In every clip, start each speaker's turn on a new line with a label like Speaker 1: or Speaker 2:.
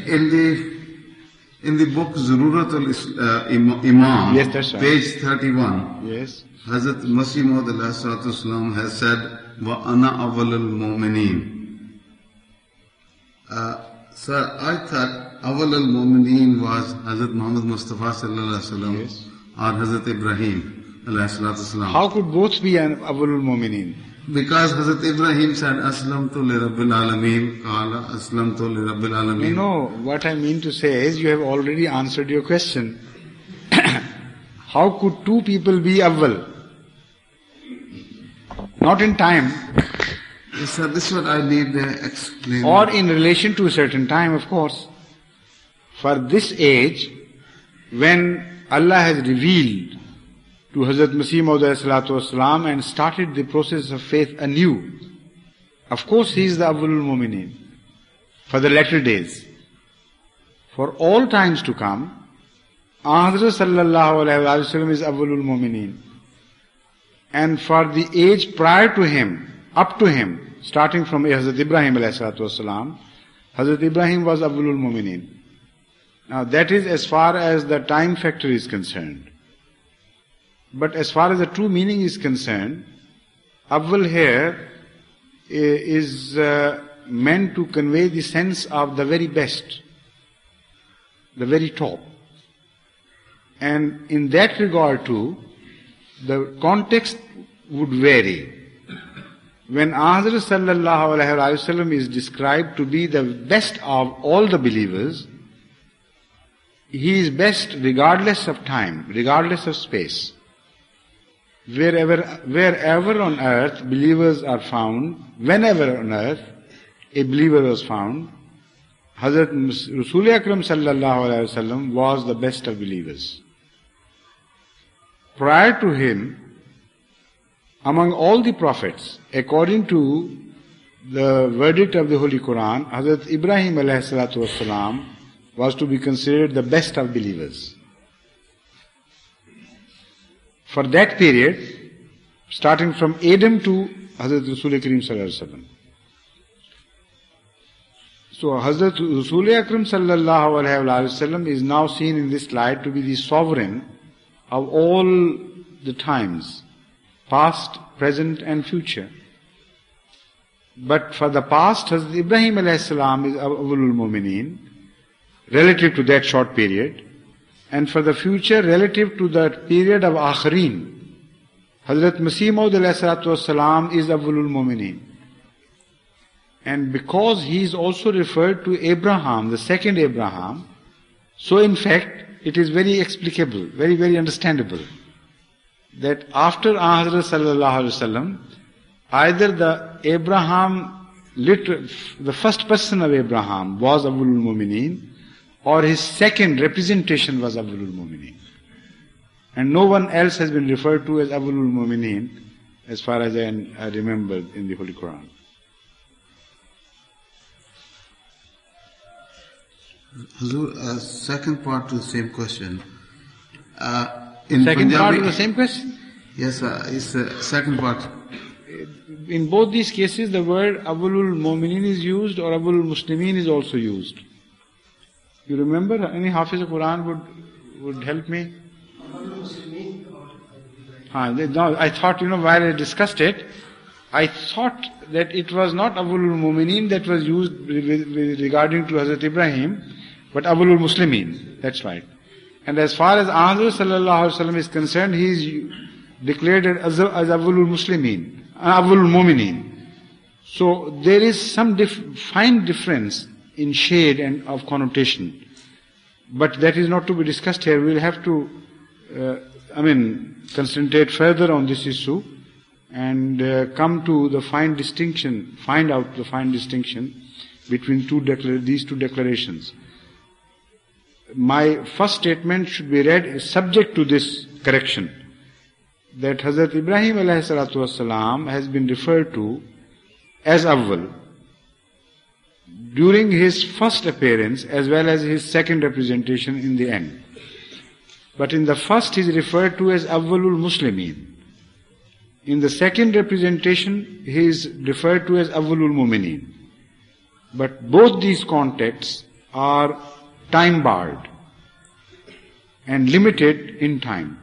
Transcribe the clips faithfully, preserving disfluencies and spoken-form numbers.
Speaker 1: In the in the book Zururat al-Imam,
Speaker 2: yes, that's right.
Speaker 1: page thirty-one,
Speaker 2: yes,
Speaker 1: Hazrat Masih Maud has said, "Wa ana awwal al-mu'mineen." Uh, sir, I thought awwal al-mu'mineen was Hazrat Muhammad Mustafa sallallahu alaihi wasallam
Speaker 2: yes.
Speaker 1: or Hazrat Ibrahim alayhi salatu wasalam.
Speaker 2: How could both be an awwalul mu'mineen?
Speaker 1: Because Hazrat Ibrahim said, "Aslamtu li Rabbil Alameen," Qala Aslamtu li Rabbil Alameen.
Speaker 2: No, no, what I mean to say is you have already answered your question. How could two people be awwal? Not in time.
Speaker 1: Yes, sir, this is what I need to explain.
Speaker 2: Or in relation to a certain time, of course. For this age, when Allah has revealed to Hazrat Masih Maud Wasalam and started the process of faith anew, of course he is the Awwalul Mu'mineen for the latter days. For all times to come, Hazrat Sallallahu Alaihi Wasallam is Awwalul Mu'mineen. And for the age prior to him, up to him, starting from Hazrat Ibrahim Alayhi Wasallam, Hazrat Ibrahim was Awwalul Mu'mineen. Now that is as far as the time factor is concerned. But as far as the true meaning is concerned, Awwal here is uh, meant to convey the sense of the very best, the very top. And in that regard too, the context would vary. When Hazrat Sallallahu Alaihi Wasallam is described to be the best of all the believers, he is best regardless of time, regardless of space. Wherever, wherever on earth believers are found, whenever on earth a believer was found, Hazrat Rasul Akram Sallallahu Alaihi Wasallam was the best of believers. Prior to him, among all the prophets, according to the verdict of the Holy Quran, Hazrat Ibrahim alayhi salatu wasalam was to be considered the best of believers. For that period, starting from Adam to Hazrat Rasul Kareem sallallahu alaihi wasallam. So Hazrat Rasul Akram sallallahu alaihi wasallam is now seen in this light to be the sovereign of all the times, past, present and future. But for the past, Hazrat Ibrahim alayhi salam is Awwalul Mu'mineen, relative to that short period. And for the future, relative to the period of Akhareen, Hazrat Masih Maud alayhi salatu wasalam is Awwalul Mu'mineen. And because he is also referred to Abraham, the second Abraham, so in fact, it is very explicable, very, very understandable, that after Hazrat Sallallahu Alaihi Wasallam, either the Abraham, the first person of Abraham was Awwalul Mu'mineen, or his second representation was Awwalul Mu'mineen. And no one else has been referred to as Awwalul Mu'mineen, as far as I, I remember in the Holy Quran.
Speaker 1: Hazur, uh, second part to the same question. Uh, in
Speaker 2: second
Speaker 1: Punjabi,
Speaker 2: part of the same question?
Speaker 1: Yes, uh, it's the uh, second part.
Speaker 2: In both these cases, the word Awwalul Mu'mineen is used or Awwalul Muslimin is also used. You remember? Any Hafiz of Quran would, would help me? Ah, no, I thought, you know, while I discussed it, I thought that it was not Awwalul Mu'mineen that was used regarding to Hazrat Ibrahim, but Awwalul Muslimin. That's right. And as far as Hazrat Sallallahu Alaihi Wasallam is concerned, he is declared as, as Awwalul Muslimin, Awwalul Mu'mineen. So there is some dif- fine difference in shade and of connotation. But that is not to be discussed here. We'll have to, uh, I mean, concentrate further on this issue and uh, come to the fine distinction, find out the fine distinction between two declar- these two declarations. My first statement should be read subject to this correction, that Hazrat Ibrahim alayhi salatu wasalam has been referred to as Awwal during his first appearance as well as his second representation in the end. But in the first he is referred to as Awwalul Muslimin. In the second representation he is referred to as Awwalul Mu'mineen. But both these contexts are time barred and limited in time.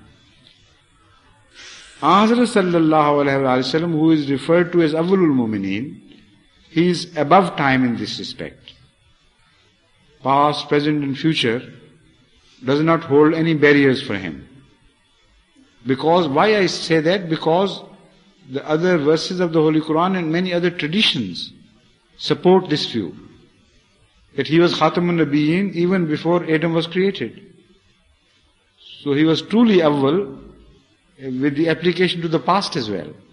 Speaker 2: Hazrat sallallahu alayhi wa sallam, who is referred to as Awwalul Mu'mineen, he is above time in this respect. Past, present and future does not hold any barriers for him. Because, why I say that? Because the other verses of the Holy Quran and many other traditions support this view. That he was Khatamun Nabiyyin even before Adam was created. So he was truly Awwal with the application to the past as well.